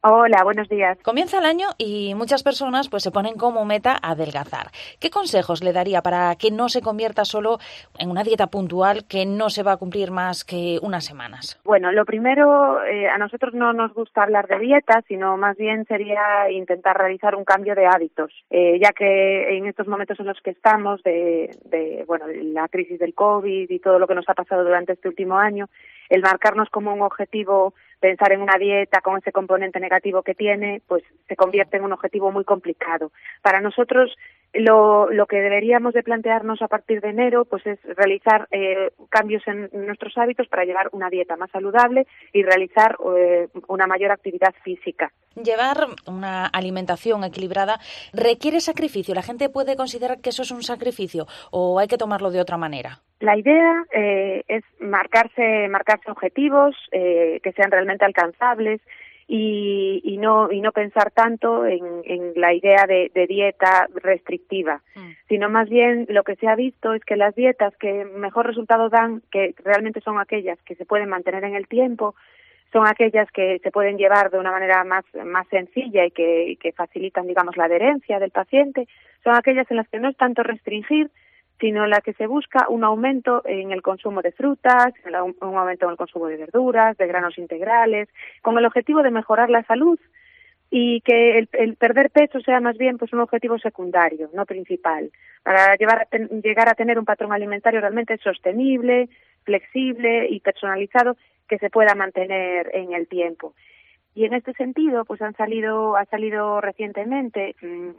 Hola, buenos días. Comienza el año y muchas personas pues se ponen como meta adelgazar. ¿Qué consejos le daría para que no se convierta solo en una dieta puntual que no se va a cumplir más que unas semanas? Bueno, lo primero, a nosotros no nos gusta hablar de dieta, sino más bien sería intentar realizar un cambio de hábitos, ya que en estos momentos en los que estamos, bueno, la crisis del COVID y todo lo que nos ha pasado durante este último año, el marcarnos como un objetivo pensar en una dieta con ese componente negativo que tiene, pues se convierte en un objetivo muy complicado. Para nosotros, lo que deberíamos de plantearnos a partir de enero pues es realizar cambios en nuestros hábitos para llevar una dieta más saludable y realizar una mayor actividad física. Llevar una alimentación equilibrada requiere sacrificio. ¿La gente puede considerar que eso es un sacrificio o hay que tomarlo de otra manera? La idea es marcarse objetivos que sean realmente alcanzables y no pensar tanto en la idea de dieta restrictiva, sino más bien lo que se ha visto es que las dietas que mejor resultado dan, que realmente son aquellas que se pueden mantener en el tiempo, son aquellas que se pueden llevar de una manera más sencilla y que facilitan, digamos, la adherencia del paciente, son aquellas en las que no es tanto restringir, sino en la que se busca un aumento en el consumo de frutas, un aumento en el consumo de verduras, de granos integrales, con el objetivo de mejorar la salud y que el perder peso sea más bien pues un objetivo secundario, no principal, para llegar a tener un patrón alimentario realmente sostenible, flexible y personalizado que se pueda mantener en el tiempo. Y en este sentido, pues ha salido recientemente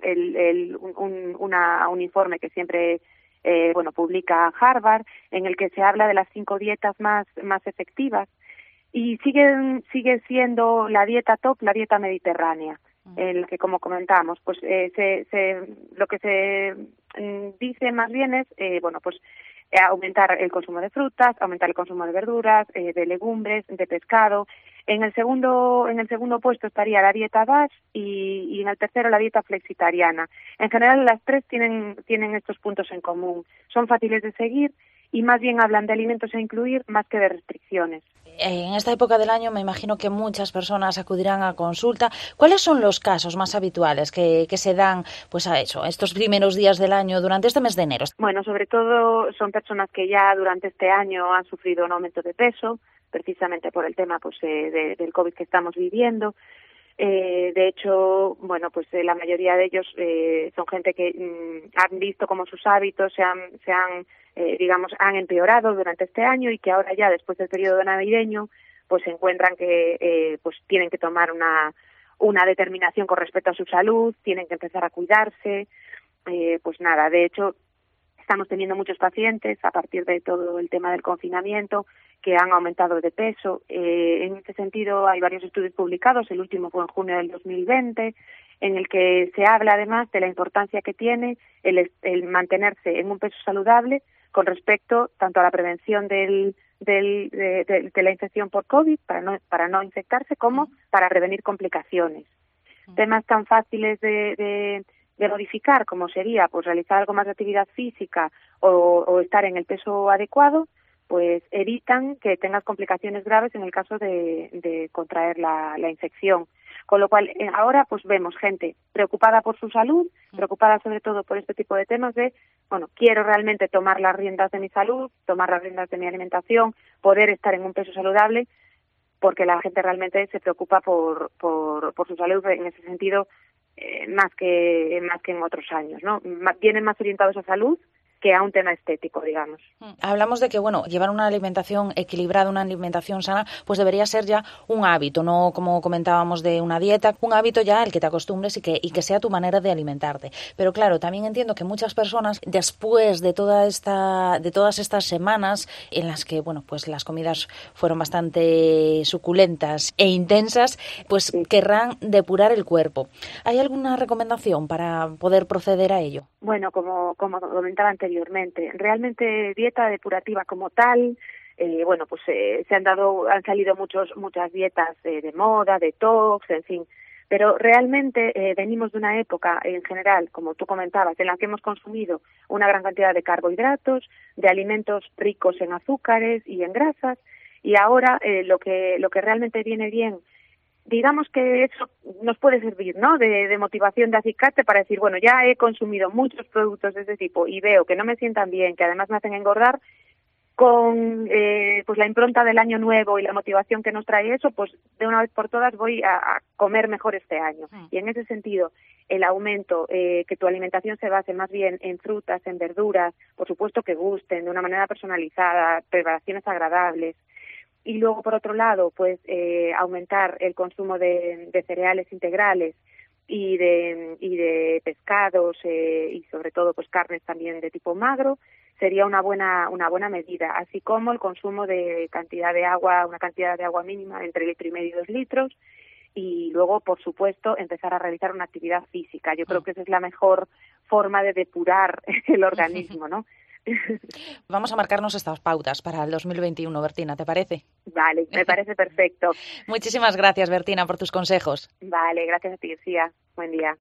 un informe que siempre publica Harvard, en el que se habla de las 5 dietas más efectivas y sigue siendo la dieta top, la dieta mediterránea, en la que, como comentamos, pues lo que se dice más bien es, aumentar el consumo de frutas, aumentar el consumo de verduras, de legumbres, de pescado. En el segundo puesto estaría la dieta DASH y en el tercero la dieta flexitariana. En general las tres tienen estos puntos en común. Son fáciles de seguir y más bien hablan de alimentos a incluir más que de restricciones. En esta época del año me imagino que muchas personas acudirán a consulta. ¿Cuáles son los casos más habituales que se dan pues a eso, estos primeros días del año durante este mes de enero? Bueno, sobre todo son personas que ya durante este año han sufrido un aumento de peso, precisamente por el tema del COVID que estamos viviendo. De hecho, la mayoría de ellos son gente que han visto cómo sus hábitos han empeorado durante este año y que ahora ya después del periodo navideño pues se encuentran que pues tienen que tomar una determinación con respecto a su salud, tienen que empezar a cuidarse. De hecho estamos teniendo muchos pacientes a partir de todo el tema del confinamiento que han aumentado de peso. En este sentido hay varios estudios publicados, el último fue en junio del 2020, en el que se habla además de la importancia que tiene el mantenerse en un peso saludable con respecto tanto a la prevención de la infección por COVID, para no infectarse, como para prevenir complicaciones. Temas tan fáciles de modificar como sería pues realizar algo más de actividad física o estar en el peso adecuado, pues evitan que tengas complicaciones graves en el caso de contraer la infección. Con lo cual, ahora pues vemos gente preocupada por su salud, preocupada sobre todo por este tipo de temas de, quiero realmente tomar las riendas de mi salud, tomar las riendas de mi alimentación, poder estar en un peso saludable, porque la gente realmente se preocupa por su salud en ese sentido, más que en otros años, ¿no? Vienen más orientados a salud que a un tema estético, digamos. Hablamos de que, llevar una alimentación equilibrada, una alimentación sana, pues debería ser ya un hábito, no como comentábamos de una dieta, un hábito ya al que te acostumbres y que sea tu manera de alimentarte. Pero claro, también entiendo que muchas personas, después de todas estas semanas en las que, pues las comidas fueron bastante suculentas e intensas, pues sí, querrán depurar el cuerpo. ¿Hay alguna recomendación para poder proceder a ello? Bueno, como comentaba anteriormente, realmente dieta depurativa como tal, han salido muchas dietas de moda, detox, en fin, pero realmente venimos de una época en general, como tú comentabas, en la que hemos consumido una gran cantidad de carbohidratos, de alimentos ricos en azúcares y en grasas, y ahora lo que realmente viene bien digamos que eso nos puede servir, ¿no? De motivación, de acicate para decir, bueno, ya he consumido muchos productos de ese tipo y veo que no me sientan bien, que además me hacen engordar, con pues la impronta del año nuevo y la motivación que nos trae eso, pues de una vez por todas voy a comer mejor este año. Y en ese sentido, el aumento, que tu alimentación se base más bien en frutas, en verduras, por supuesto que gusten, de una manera personalizada, preparaciones agradables. Y luego, por otro lado, pues aumentar el consumo de cereales integrales y de pescados y sobre todo pues carnes también de tipo magro, sería una buena medida, así como el consumo de cantidad de agua, una cantidad de agua mínima entre 1,5 litros y 2 litros, y luego, por supuesto, empezar a realizar una actividad física. Yo creo que esa es la mejor forma de depurar el organismo, ¿no? Vamos a marcarnos estas pautas para el 2021, Bertina, ¿te parece? Vale, me parece perfecto. Muchísimas gracias, Bertina, por tus consejos. Vale, gracias a ti, Lucía. Buen día.